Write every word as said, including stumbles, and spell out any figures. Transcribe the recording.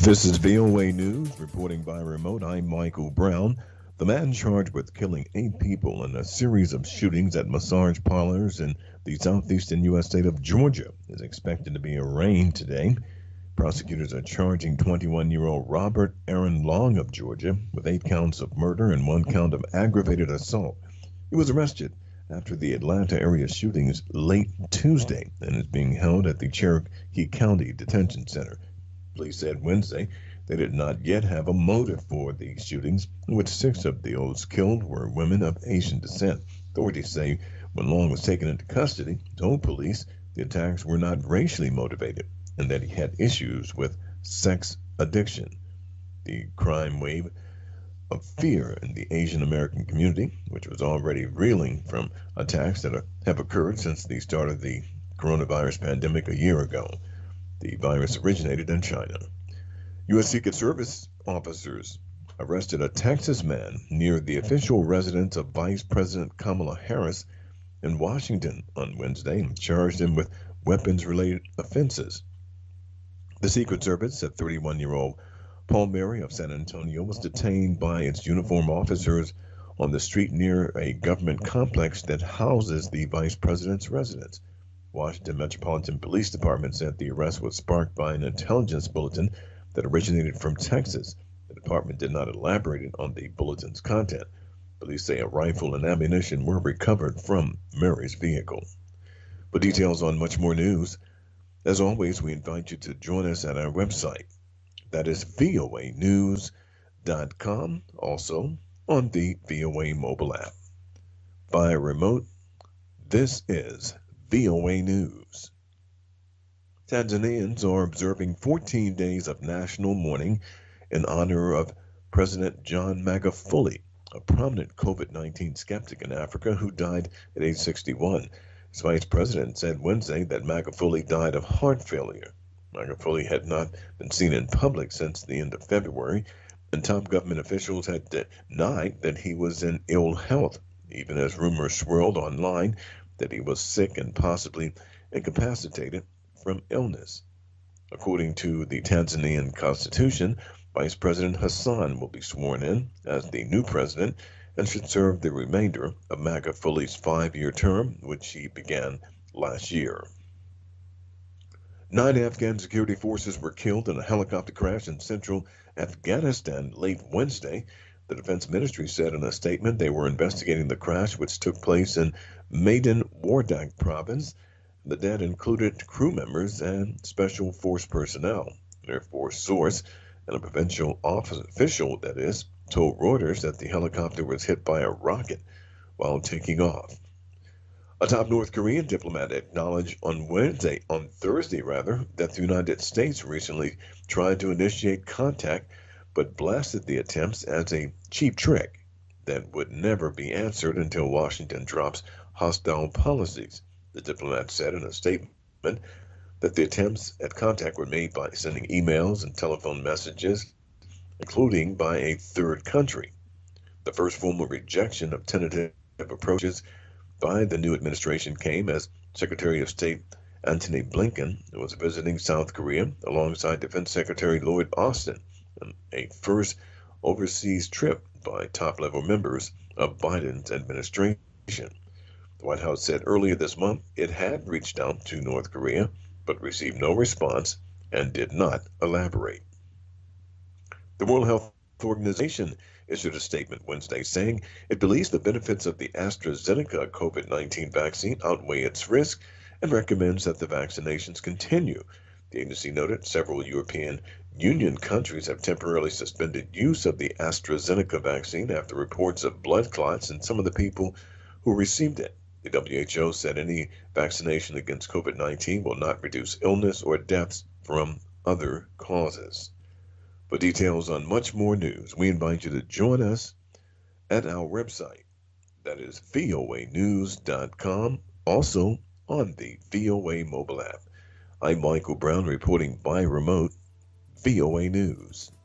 This is V O A News, reporting by remote. I'm Michael Brown. The man charged with killing eight people in a series of shootings at massage parlors in the southeastern U S state of Georgia is expected to be arraigned today. Prosecutors are charging twenty-one-year-old Robert Aaron Long of Georgia with eight counts of murder and one count of aggravated assault. He was arrested after the Atlanta area shootings late Tuesday and is being held at the Cherokee County Detention Center. Police said Wednesday they did not yet have a motive for the shootings, in which six of those killed were women of Asian descent. Authorities say when Long was taken into custody, told police the attacks were not racially motivated and that he had issues with sex addiction. The crime wave of fear in the Asian American community, which was already reeling from attacks that have occurred since the start of the coronavirus pandemic a year ago. The virus originated in China. U S. Secret Service officers arrested a Texas man near the official residence of Vice President Kamala Harris in Washington on Wednesday and charged him with weapons-related offenses. The Secret Service said thirty-one-year-old Paul Mary of San Antonio was detained by its uniformed officers on the street near a government complex that houses the vice president's residence. Washington Metropolitan Police Department said the arrest was sparked by an intelligence bulletin that originated from Texas. The department did not elaborate on the bulletin's content. Police say a rifle and ammunition were recovered from Mary's vehicle. For details on much more news, as always, we invite you to join us at our website. That is V O A news dot com, also on the V O A mobile app. Via remote, this is V O A News. Tanzanians are observing fourteen days of national mourning in honor of President John Magufuli, a prominent COVID nineteen skeptic in Africa who died at age sixty-one. His vice president said Wednesday that Magufuli died of heart failure. Magufuli had not been seen in public since the end of February, and top government officials had denied that he was in ill health, even as rumors swirled online that he was sick and possibly incapacitated from illness. According to the Tanzanian constitution, Vice President Hassan will be sworn in as the new president and should serve the remainder of Magufuli's five-year term, which he began last year. Nine Afghan security forces were killed in a helicopter crash in central Afghanistan late Wednesday. The Defense Ministry said in a statement they were investigating the crash, which took place in Maidan Wardak province. The dead included crew members and special force personnel. An Air Force source and a provincial office official, that is, told Reuters that the helicopter was hit by a rocket while taking off. A top North Korean diplomat acknowledged on Wednesday, on Thursday rather, that the United States recently tried to initiate contact but blasted the attempts as a cheap trick that would never be answered until Washington drops hostile policies. The diplomat said in a statement that the attempts at contact were made by sending emails and telephone messages, including by a third country. The first formal rejection of tentative approaches by the new administration came as Secretary of State Antony Blinken was visiting South Korea alongside Defense Secretary Lloyd Austin, a first overseas trip by top-level members of Biden's administration. The White House said earlier this month it had reached out to North Korea, but received no response and did not elaborate. The World Health Organization issued a statement Wednesday saying it believes the benefits of the AstraZeneca COVID nineteen vaccine outweigh its risk and recommends that the vaccinations continue. The agency noted several European Union countries have temporarily suspended use of the AstraZeneca vaccine after reports of blood clots in some of the people who received it. The W H O said any vaccination against COVID nineteen will not reduce illness or deaths from other causes. For details on much more news, we invite you to join us at our website. That is V O A news dot com, also on the V O A mobile app. I'm Michael Brown reporting by remote, V O A News.